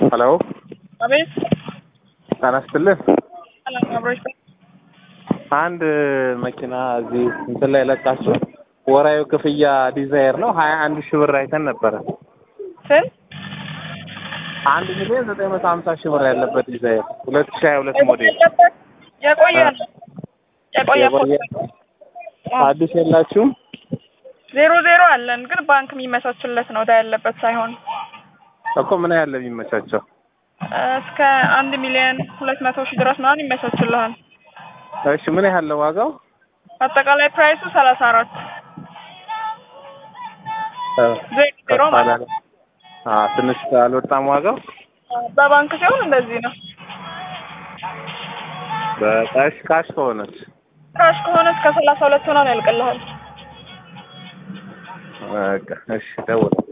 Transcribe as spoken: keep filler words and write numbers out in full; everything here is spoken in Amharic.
ሄሎ አቤት አናስተልህ ሰላም አብሮሽ አንድ መኪና እዚህ እንትን ላይ ለቃችሁ ወራዩ ክፍያ ዲዛይር ነው ሃያ አንድ ሺህ ብር አይተን ነበር። ስንት? አንድ ሚሊዮን ዘጠኝ መቶ ሃምሳ ሺህ ብር ያለበት ዲዛይር ሁለት ሺህ ሃያ ሁለት ሞዴል የቆየ የቆየ አዲስ የላችሁም? ዜሮ ዜሮ አለን ግን ባንክ የሚመቻችለት ነው ዳ ያለበት ሳይሆን እኮ ምን ያህል የሚመቻቸው? እስከ አንድ ሚሊዮን ሁለት መቶ ሺህ ድረስ ምናምን ይመቻችልሃል። እሺ ምን ያህል ነው ዋጋው? አጠቃላይ ፕራይሱ ሰላሳ አራት ዜሮ ማለት ነው። አዎ ትንሽ አልወጣም ዋጋው? በባንክ ሲሆን እንደዚህ ነው። በካሽ ካሽ ከሆነስ? ካሽ ከሆነ እስከ ሰላሳ ሁለት ሆኖ ነው ያልቅልሃል። በቃ እሺ ደውል